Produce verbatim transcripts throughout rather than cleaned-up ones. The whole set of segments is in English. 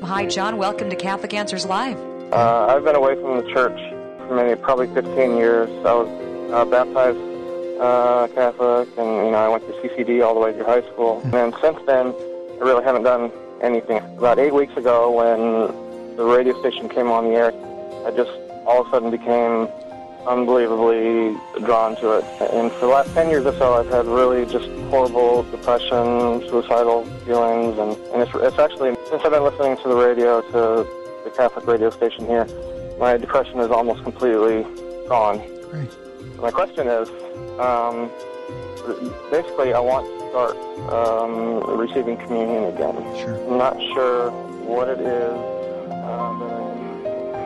Hi, John. Welcome to Catholic Answers Live. Uh, I've been away from the church for many, probably fifteen years. I was uh, baptized uh, Catholic, and you know, I went to C C D all the way through high school. And then since then, I really haven't done anything. About eight weeks ago, when the radio station came on the air, I just all of a sudden became unbelievably drawn to it. And for the last ten years or so, I've had really just horrible depression, suicidal feelings, and, and it's, it's actually, since I've been listening to the radio, to the Catholic radio station here, my depression is almost completely gone. Great. My question is, um, basically, I want to start um, receiving communion again. Sure. I'm not sure what it is uh, that I need.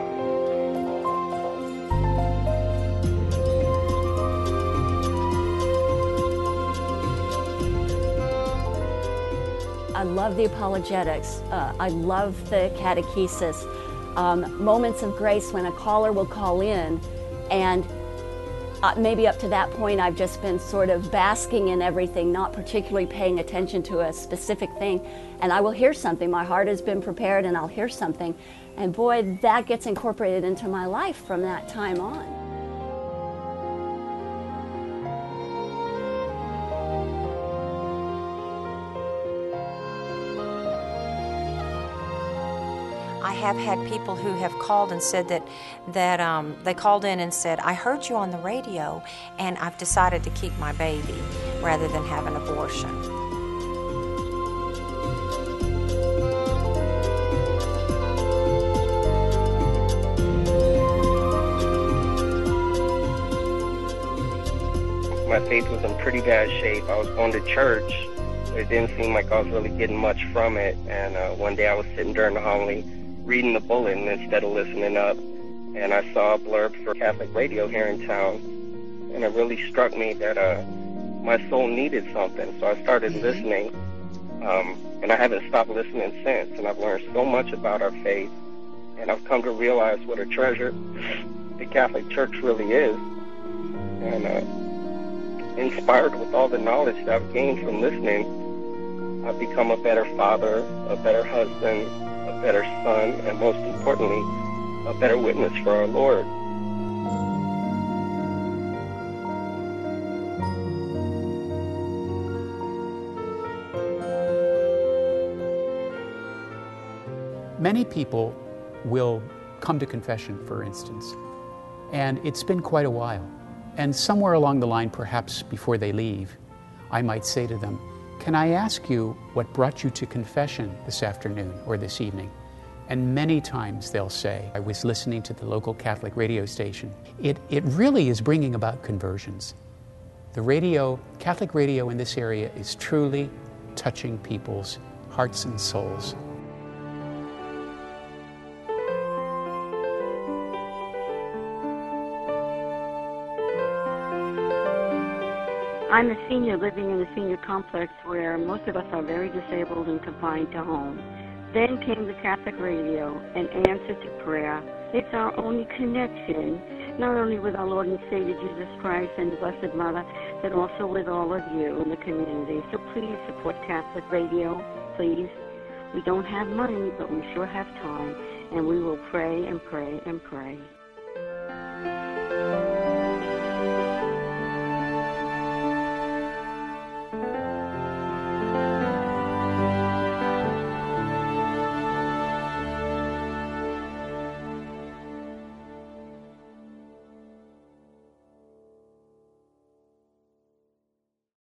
I love the apologetics. Uh, I love the catechesis. Um, moments of grace when a caller will call in, and uh, maybe up to that point I've just been sort of basking in everything, not particularly paying attention to a specific thing, and I will hear something. My heart has been prepared and I'll hear something, and boy, that gets incorporated into my life from that time on. I have had people who have called and said that that um, they called in and said, I heard you on the radio and I've decided to keep my baby rather than have an abortion. My faith was in pretty bad shape. I was going to church, but it didn't seem like I was really getting much from it. And uh, one day I was sitting during the homily reading the bulletin instead of listening up, and I saw a blurb for Catholic radio here in town, and it really struck me that uh, my soul needed something, so I started listening, um, and I haven't stopped listening since, and I've learned so much about our faith, and I've come to realize what a treasure the Catholic Church really is, and uh, inspired with all the knowledge that I've gained from listening, I've become a better father, a better husband, a better son, and most importantly, a better witness for our Lord. Many people will come to confession, for instance, and it's been quite a while. And somewhere along the line, perhaps before they leave, I might say to them, can I ask you what brought you to confession this afternoon or this evening? And many times they'll say, I was listening to the local Catholic radio station. It, it really is bringing about conversions. The radio, Catholic radio in this area is truly touching people's hearts and souls. I'm a senior living in a senior complex where most of us are very disabled and confined to home. Then came the Catholic radio, an answer to prayer. It's our only connection, not only with our Lord and Savior Jesus Christ and the Blessed Mother, but also with all of you in the community. So please support Catholic radio, please. We don't have money, but we sure have time, and we will pray and pray and pray.